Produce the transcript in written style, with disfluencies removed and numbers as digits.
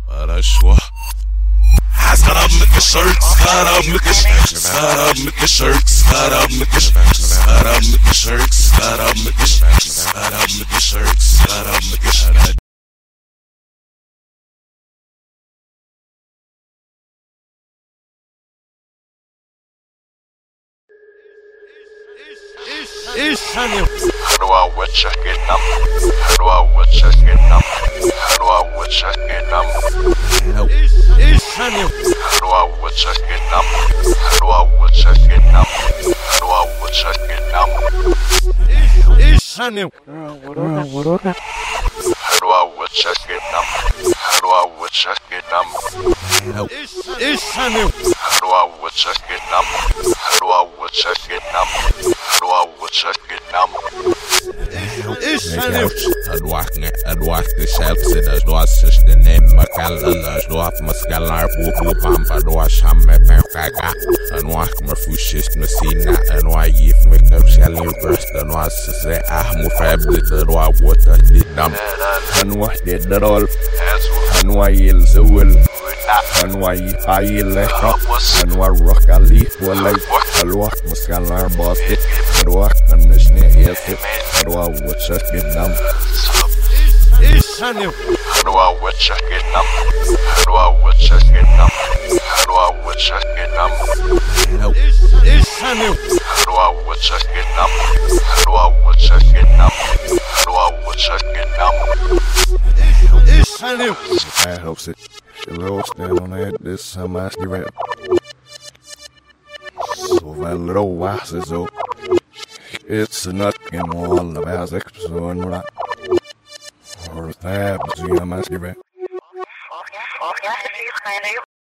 Arashwa. Got up, make a shirt, got up, make a shirt, got up, make a shirt, got up, make a shirt, got up, make a shirt, got up, make a shirt, got up, make a shirt, got up, make a shirt. How do I watch check it up? How do I watch check it up? How do I watch check it up? How do I watch check it up? How do I watch check it up? How do I watch check it up? How do I watch check it up? How do I watch check it up? How do I watch check it up? How do I watch check it up? How do I watch check it up? Edward the shelves in the doors, the name Macallan, Dwarf Muscalar, Pump, Dwarf Hammer, Penkaga, and walk my fushes, Messina, and why you make no shelling breast, and was to say, Fablet, the water did dump, and what did that all, and why you so will, and why I left up, and what rock a leaf will like, and walk Muscalar basket, and walk on the snake, yes, and what would check it down. How do I watch check it up? How do I watch check it up? How do I watch check it up? How do I watch check it up? How do I watch check it up? How do I watch check it up? I hope it. She will stand on that this time I see rap. So that little was is so. It's a nut in all of our episode and right. Or that, but I'm asking